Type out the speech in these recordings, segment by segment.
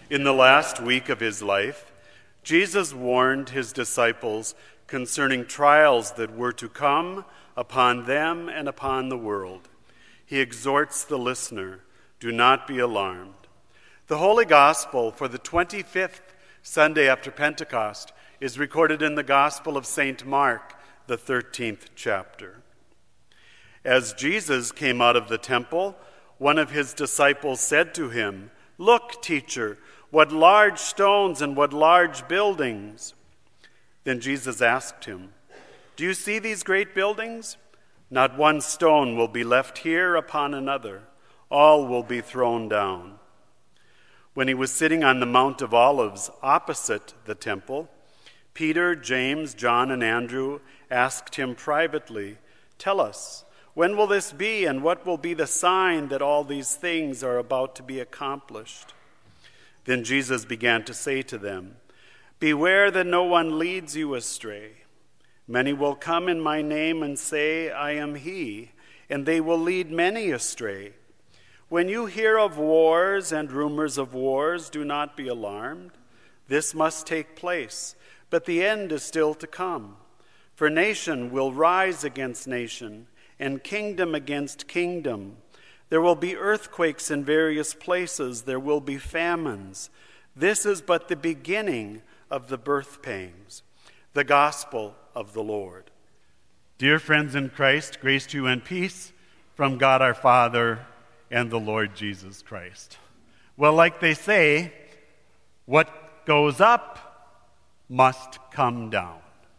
In the last week of his life, Jesus warned his disciples concerning trials that were to come upon them and upon the world. He exhorts the listener, do not be alarmed. The Holy Gospel for the 25th Sunday after Pentecost is recorded in the Gospel of St. Mark, the 13th chapter. As Jesus came out of the temple, one of his disciples said to him, "Look, teacher, what large stones and what large buildings." Then Jesus asked him, "Do you see these great buildings? Not one stone will be left here upon another. All will be thrown down." When he was sitting on the Mount of Olives opposite the temple, Peter, James, John, and Andrew asked him privately, "Tell us, when will this be, and what will be the sign that all these things are about to be accomplished?" Then Jesus began to say to them, "Beware that no one leads you astray. Many will come in my name and say, 'I am he,' and they will lead many astray. When you hear of wars and rumors of wars, do not be alarmed. This must take place, but the end is still to come. For nation will rise against nation, and kingdom against kingdom. There will be earthquakes in various places. There will be famines. This is but the beginning of the birth pangs." The gospel of the Lord. Dear friends in Christ, grace to you and peace from God our Father and the Lord Jesus Christ. Well, like they say, what goes up must come down.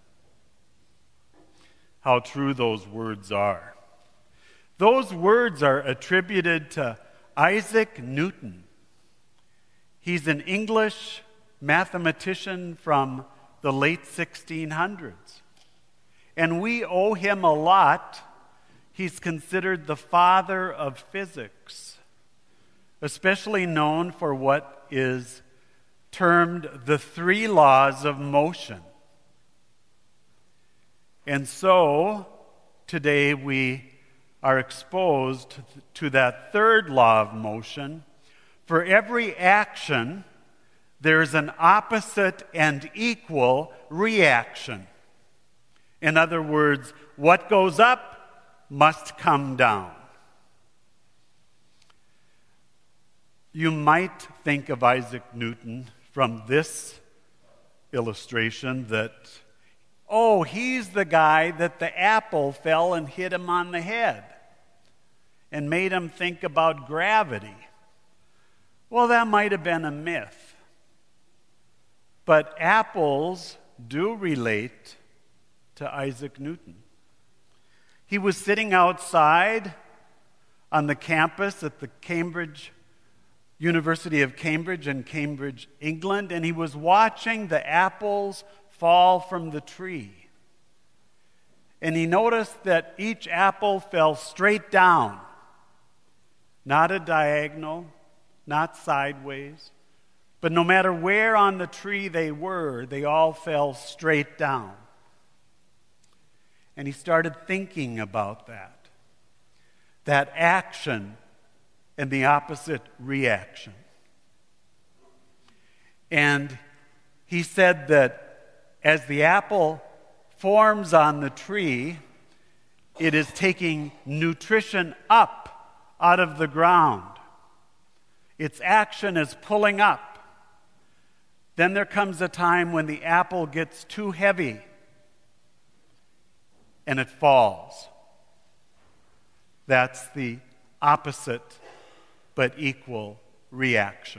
How true those words are. Those words are attributed to Isaac Newton. He's an English mathematician from the late 1600s. And we owe him a lot. He's considered the father of physics, especially known for what is termed the three laws of motion. And so, today we are exposed to that third law of motion. For every action, there's an opposite and equal reaction. In other words, what goes up must come down. You might think of Isaac Newton from this illustration that, oh, he's the guy that the apple fell and hit him on the head and made him think about gravity. Well, that might have been a myth. But apples do relate to Isaac Newton. He was sitting outside on the campus at the University of Cambridge in Cambridge, England, and he was watching the apples fall from the tree. And he noticed that each apple fell straight down, not a diagonal, not sideways, but no matter where on the tree they were, they all fell straight down. And he started thinking about that action and the opposite reaction. And he said that as the apple forms on the tree, it is taking nutrition up out of the ground. Its action is pulling up. Then there comes a time when the apple gets too heavy and it falls. That's the opposite but equal reaction.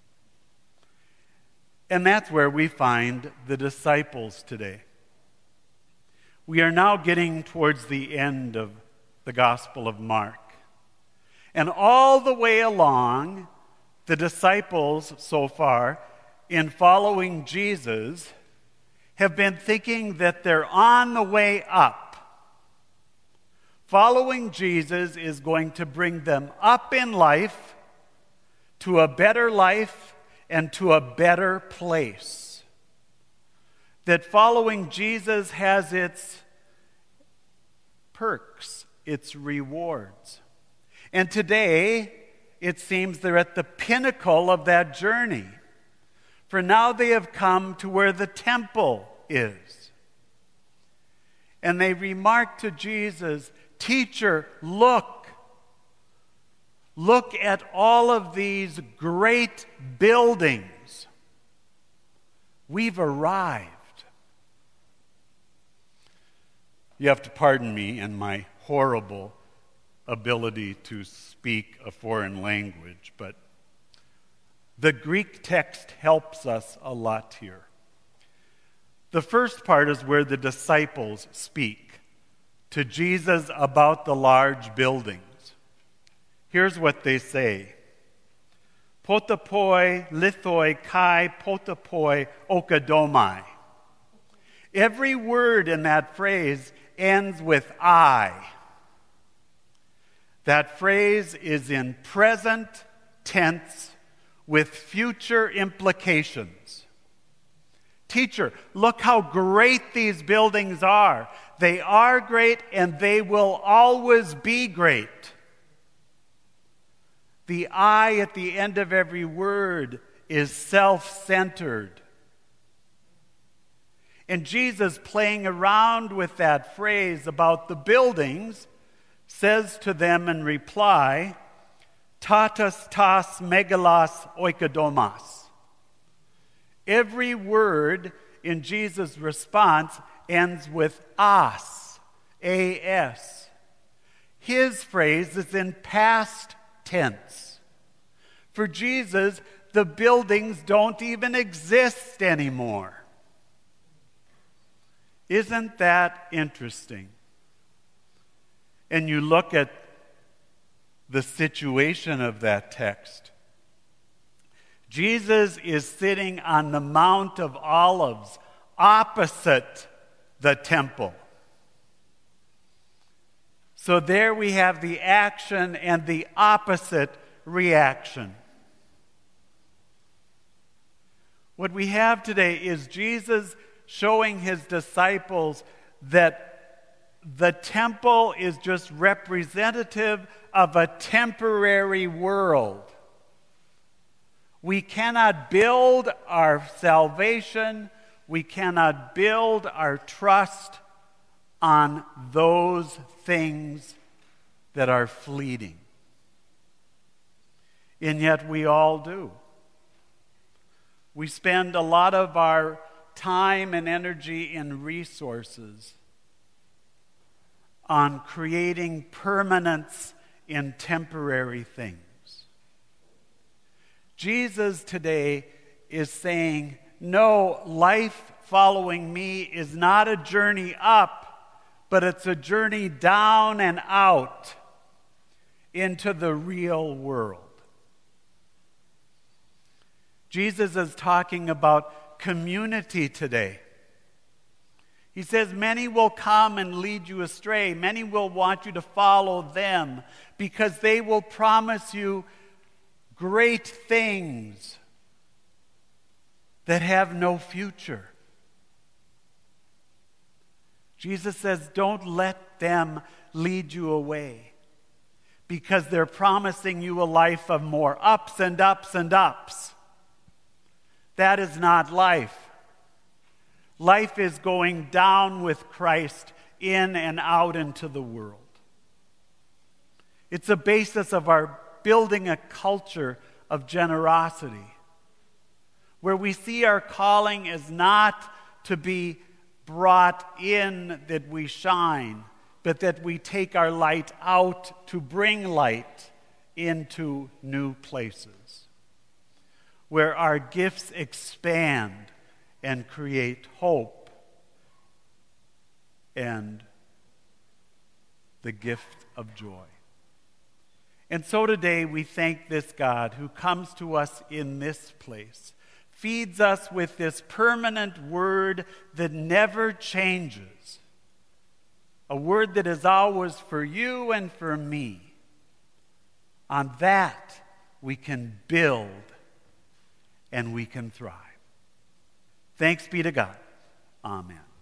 And that's where we find the disciples today. We are now getting towards the end of the Gospel of Mark. And all the way along, the disciples so far, in following Jesus, have been thinking that they're on the way up. Following Jesus is going to bring them up in life to a better life and to a better place. That following Jesus has its perks, its rewards. And today, it seems they're at the pinnacle of that journey. for now they have come to where the temple is. And they remarked to Jesus, "Teacher, look. Look at all of these great buildings. We've arrived." You have to pardon me and my horrible ability to speak a foreign language, but the Greek text helps us a lot here. The first part is where the disciples speak to Jesus about the large buildings. Here's what they say. Potapoi lithoi kai potapoi okadomai. Every word in that phrase ends with I. That phrase is in present tense with future implications. Teacher, look how great these buildings are. They are great and they will always be great. The I at the end of every word is self-centered. And Jesus, playing around with that phrase about the buildings, says to them in reply, "Tatas tas megalos oikodomos." Every word in Jesus' response ends with as, A-S. His phrase is in past tense. For Jesus, the buildings don't even exist anymore. Isn't that interesting? And you look at the situation of that text. Jesus is sitting on the Mount of Olives opposite the temple. So there we have the action and the opposite reaction. What we have today is Jesus showing his disciples that the temple is just representative of a temporary world. We cannot build our salvation, we cannot build our trust on those things that are fleeting. And yet we all do. We spend a lot of our time and energy and resources on creating permanence in temporary things. Jesus today is saying, no, life following me is not a journey up, but it's a journey down and out into the real world. Jesus is talking about community today. He says, many will come and lead you astray. Many will want you to follow them because they will promise you great things that have no future. Jesus says, don't let them lead you away because they're promising you a life of more ups and ups and ups. That is not life. Life is going down with Christ in and out into the world. It's a basis of our building a culture of generosity, where we see our calling as not to be brought in that we shine, but that we take our light out to bring light into new places, where our gifts expand and create hope and the gift of joy. And so today we thank this God who comes to us in this place, feeds us with this permanent word that never changes, a word that is always for you and for me. On that we can build and we can thrive. Thanks be to God. Amen.